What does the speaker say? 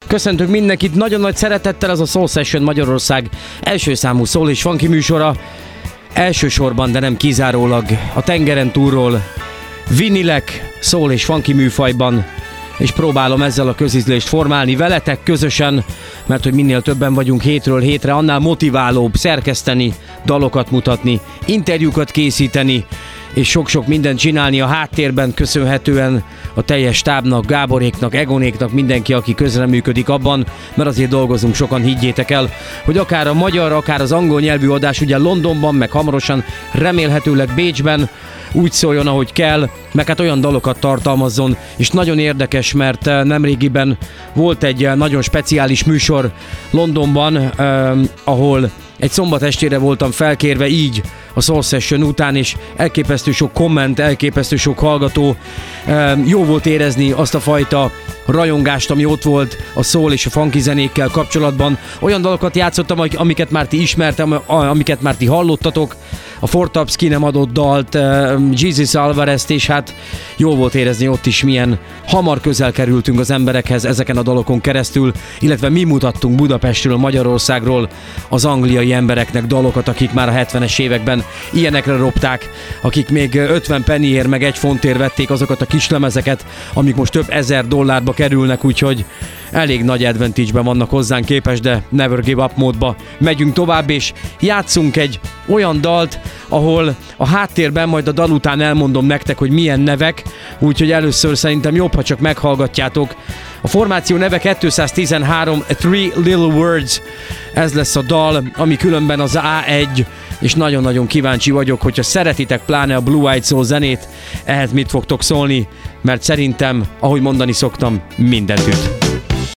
Köszöntök mindenkit nagyon nagy szeretettel, ez a Soul Session Magyarország első számú soul és funky műsora. Elsősorban, de nem kizárólag a tengeren túlról vinilek, soul és funky műfajban, és próbálom ezzel a közízlést formálni veletek közösen, mert hogy minél többen vagyunk hétről hétre, annál motiválóbb szerkeszteni, dalokat mutatni, interjúkat készíteni, és sok-sok mindent csinálni a háttérben, köszönhetően a teljes stábnak, Gáboréknak, Egonéknak, mindenki, aki közreműködik abban, mert azért dolgozunk sokan, higgyétek el, hogy akár a magyar, akár az angol nyelvű adás ugye Londonban, meg hamarosan remélhetőleg Bécsben úgy szóljon, ahogy kell, meg hát olyan dalokat tartalmazzon, és nagyon érdekes, mert nemrégiben volt egy nagyon speciális műsor Londonban, ahol egy szombat estére voltam felkérve így a Soul Session után, és elképesztő sok komment, elképesztő sok hallgató. Jó volt érezni azt a fajta rajongást, ami ott volt a soul és a funky zenékkel kapcsolatban. Olyan dalokat játszottam, amiket már ti ismertem, amiket már ti hallottatok. A Four Tops ki nem adott dalt, Jesus Alvarez-t, és hát jó volt érezni ott is, milyen hamar közel kerültünk az emberekhez ezeken a dalokon keresztül, illetve mi mutattunk Budapestről, Magyarországról az angliai embereknek dalokat, akik már a 70-es években ilyenekre ropták, akik még 50 pennyért meg 1 fontért vették azokat a kislemezeket, amik most több ezer dollárba kerülnek, úgyhogy elég nagy advantage-ben vannak hozzánk képest, de never give up módba megyünk tovább, és játszunk egy olyan dalt, ahol a háttérben majd a dal után elmondom nektek, hogy milyen nevek, úgyhogy először szerintem jobb, ha csak meghallgatjátok. A formáció neve 213, Three Little Words, ez lesz a dal, ami különben az A1, és nagyon-nagyon kíváncsi vagyok, hogyha szeretitek pláne a Blue Eyed Soul zenét, ehhez mit fogtok szólni, mert szerintem, ahogy mondani szoktam, mindent üt.